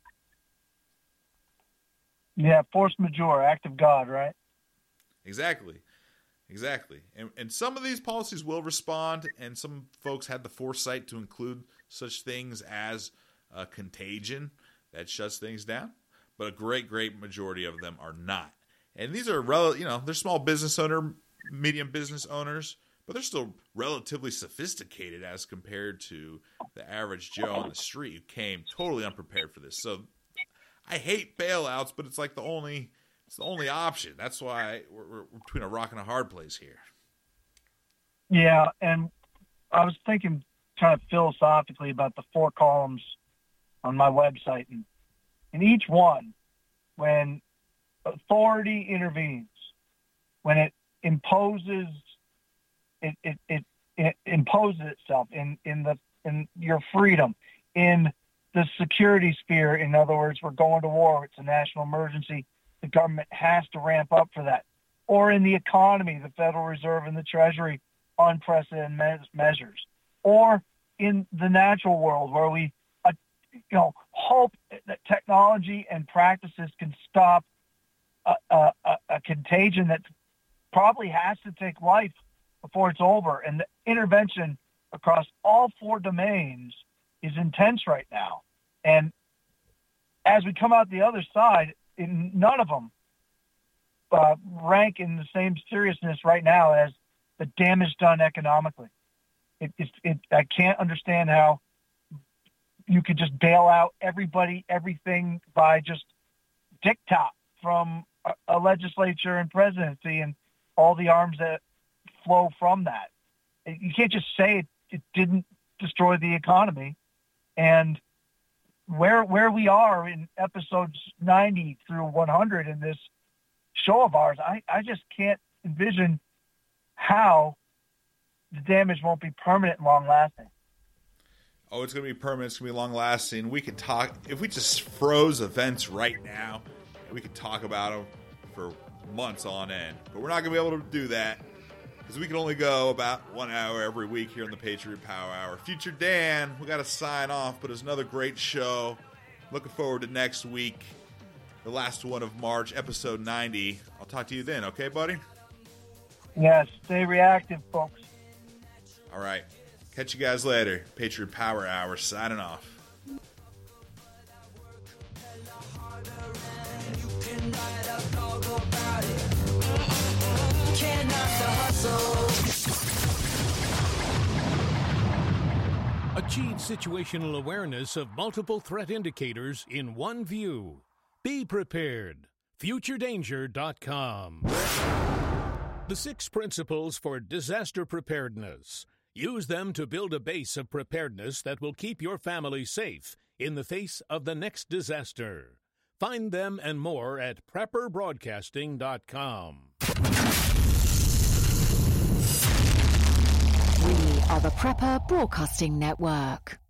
Yeah, force majeure, act of God, right? Exactly. Exactly. And, and some of these policies will respond, and some folks had the foresight to include such things as a contagion that shuts things down. But a great, great majority of them are not. And these are, rel- you know, they're small business owner, medium business owners, but they're still relatively sophisticated as compared to the average Joe on the street who came totally unprepared for this. So I hate bailouts, but it's like the only it's the only option. That's why we're, we're between a rock and a hard place here. Yeah, and I was thinking kind of philosophically about the four columns on my website, and in each one, when authority intervenes, when it imposes it it, it, it imposes itself in, in the in your freedom, in the security sphere. In other words, we're going to war, it's a national emergency, the government has to ramp up for that. Or in the economy, the Federal Reserve and the Treasury, unprecedented me- measures. Or in the natural world, where we uh, you know hope that technology and practices can stop a, a, a contagion that probably has to take life before it's over. And the intervention across all four domains is intense right now. And as we come out the other side, in none of them uh, rank in the same seriousness right now as the damage done economically. It, it, it, I can't understand how you could just bail out everybody, everything by just diktat from a, a legislature and presidency and all the arms that flow from that. You can't just say it, it didn't destroy the economy. And where where we are in episodes ninety through one hundred in this show of ours, I, I just can't envision how the damage won't be permanent and long-lasting. Oh, it's going to be permanent. It's going to be long-lasting. We could talk, if we just froze events right now, we could talk about them for months on end. But we're not going to be able to do that because we can only go about one hour every week here on the Patriot Power Hour. Future Dan, we got to sign off, but it's another great show. Looking forward to next week, the last one of March, episode ninety. I'll talk to you then, okay, buddy? Yes, stay reactive, folks. All right. Catch you guys later. Patriot Power Hour signing off. Achieve situational awareness of multiple threat indicators in one view. Be prepared. future danger dot com. The six principles for disaster preparedness. Use them to build a base of preparedness that will keep your family safe in the face of the next disaster. Find them and more at prepper broadcasting dot com. We are the Prepper Broadcasting Network.